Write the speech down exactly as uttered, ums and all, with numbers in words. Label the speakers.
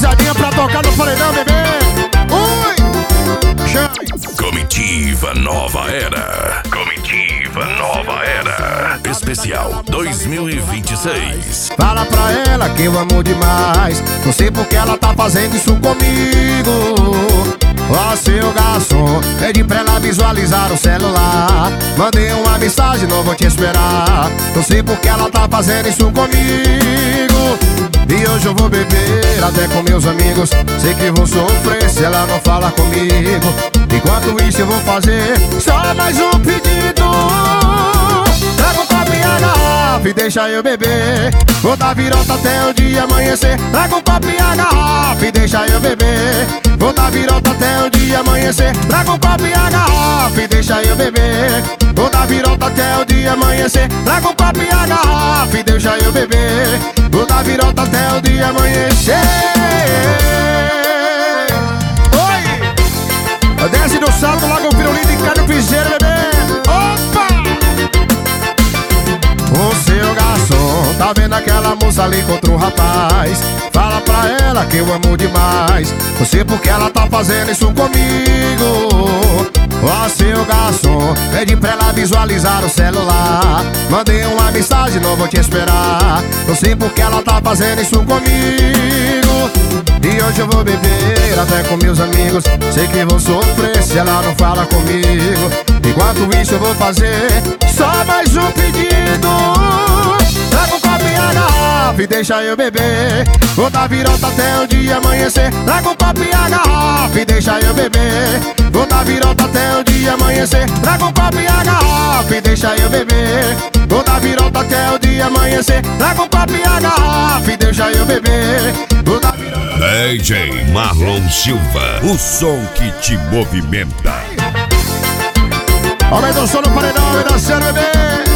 Speaker 1: pesadinha pra tocar no paredão, bebê. Ui! Chame!
Speaker 2: Comitiva Nova Era. Comitiva Nova Era. Especial dois mil e vinte e seis.
Speaker 1: Fala pra ela que eu amo demais. Não sei porque ela tá fazendo isso comigo. Ó, seu garçom, pede pra ela visualizar o celular. Mandei uma mensagem, não vou te esperar. Não sei porque ela tá fazendo isso comigo. E hoje eu vou beber até com meus amigos. Sei que vou sofrer se ela não falar comigo. Enquanto isso eu vou fazer só mais um pedido. Traga um copo e a garrafa e deixa eu beber. Vou dar virota até o dia amanhecer. Traga um copo e a garrafa e deixa eu beber. Vou dar virota até o dia amanhecer. Traga um copo e a garrafa e deixa eu beber. Vou dar virota até o dia amanhecer. Traga um copo e a garrafa e deixa eu beber. Vou dar virota até o dia amanhecer. Oi! Desce do salto, logo o pirulito e cai no piseiro, bebê. Opa! O seu garçom, tá vendo aquela moça ali contra um rapaz? Fala pra ela que eu amo demais. Não sei porque ela tá fazendo isso comigo. Ó, seu garçom, pede pra ela visualizar o celular. Mandei uma mensagem, não vou te esperar. Não sei porque ela tá fazendo isso comigo. E hoje eu vou beber até com meus amigos. Sei que vou sofrer se ela não fala comigo. Enquanto isso eu vou fazer só mais um pedido. Traga um copo e a garrafa e deixa eu beber. Vou dar virota até o dia amanhecer. Traga um copo e a garrafa e deixa eu beber. Vou dar virota até o dia amanhecer. Traga um copo e a garrafa e deixa eu beber. Vou dar virota até o dia amanhecer. Traga um copo e a garrafa e deixa eu beber. Vou dar virota.
Speaker 2: D J Marlon Silva, o som que te movimenta.
Speaker 1: Aumenta o som no paredão, aumenta o som, bebê.